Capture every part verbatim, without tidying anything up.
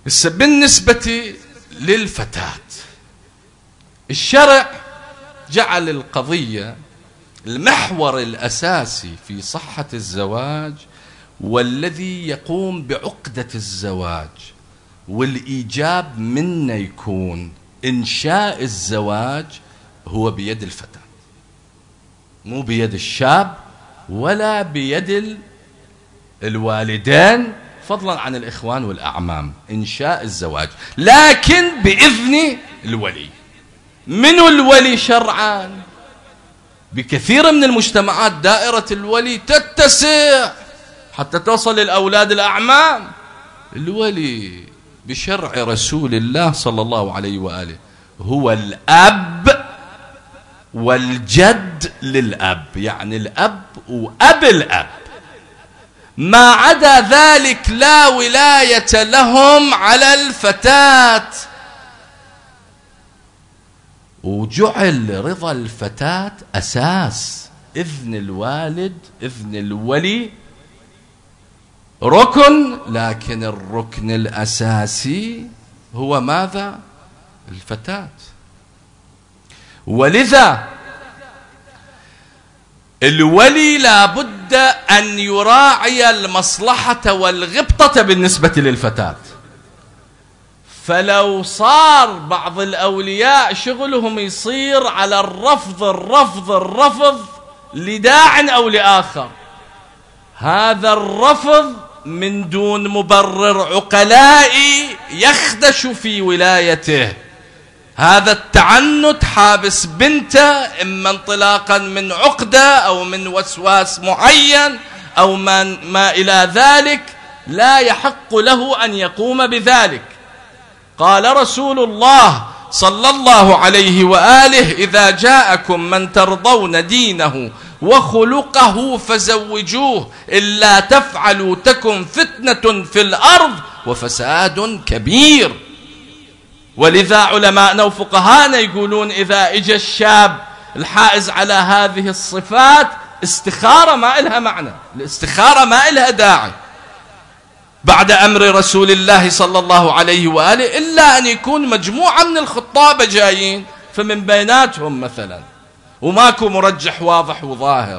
بالنسبة للفتاة، الشرع جعل القضية المحور الأساسي في صحة الزواج والذي يقوم بعقدة الزواج والإيجاب منه يكون إنشاء الزواج هو بيد الفتاة، مو بيد الشاب ولا بيد الوالدين فضلا عن الإخوان والأعمام. إنشاء الزواج لكن بإذن الولي. من الولي شرعا؟ بكثير من المجتمعات دائرة الولي تتسع حتى توصل للأولاد الأعمام. الولي بشرع رسول الله صلى الله عليه وآله هو الأب والجد للأب، يعني الأب وأب الأب، ما عدا ذلك لا ولاية لهم على الفتاة. وجعل رضا الفتاة أساس، إذن الوالد إذن الولي ركن، لكن الركن الأساسي هو ماذا؟ الفتاة. ولذا الولي لابد أن يراعي المصلحة والغبطة بالنسبة للفتاة. فلو صار بعض الأولياء شغلهم يصير على الرفض الرفض الرفض لداع أو لآخر، هذا الرفض من دون مبرر عقلائي يخدش في ولايته. هذا التعنت حابس بنته إما انطلاقا من عقدة أو من وسواس معين أو من ما إلى ذلك، لا يحق له أن يقوم بذلك. قال رسول الله صلى الله عليه وآله: إذا جاءكم من ترضون دينه وخلقه فزوجوه، إلا تفعلوا تكن فتنة في الأرض وفساد كبير. ولذا علماءنا وفقهانا يقولون إذا إجا الشاب الحائز على هذه الصفات استخارة ما إلها معنى، الاستخارة ما إلها داعي بعد أمر رسول الله صلى الله عليه وآله، إلا أن يكون مجموعة من الخطابة جايين فمن بيناتهم مثلا وماكو مرجح واضح وظاهر.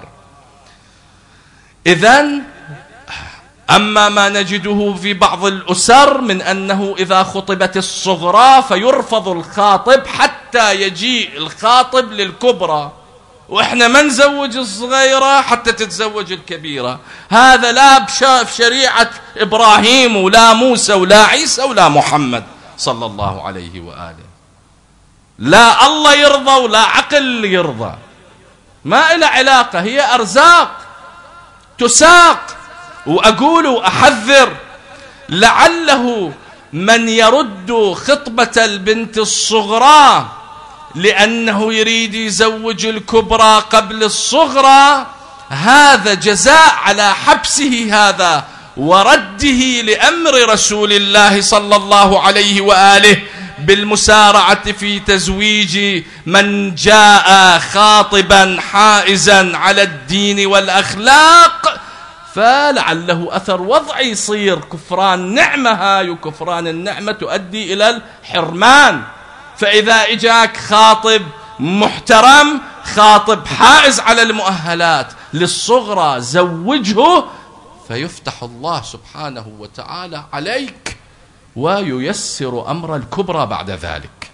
إذن أما ما نجده في بعض الأسر من أنه إذا خطبت الصغرى فيرفض الخاطب حتى يجيء الخاطب للكبرى، وإحنا ما نزوج الصغيرة حتى تتزوج الكبيرة. هذا لا بشريعة إبراهيم ولا موسى ولا عيسى ولا محمد صلى الله عليه وآله. لا الله يرضى ولا عقل يرضى، ما إلى علاقة، هي أرزاق تساق. وأقول وأحذر لعله من يرد خطبة البنت الصغرى لأنه يريد يزوج الكبرى قبل الصغرى، هذا جزاء على حبسه هذا ورده لأمر رسول الله صلى الله عليه وآله بالمسارعة في تزويج من جاء خاطبا حائزا على الدين والأخلاق، فلعله أثر وضعي يصير كفران نعمة هاي، وكفران النعمة تؤدي إلى الحرمان. فإذا إجاك خاطب محترم، خاطب حائز على المؤهلات للصغرى، زوجه فيفتح الله سبحانه وتعالى عليك وييسر أمر الكبرى بعد ذلك.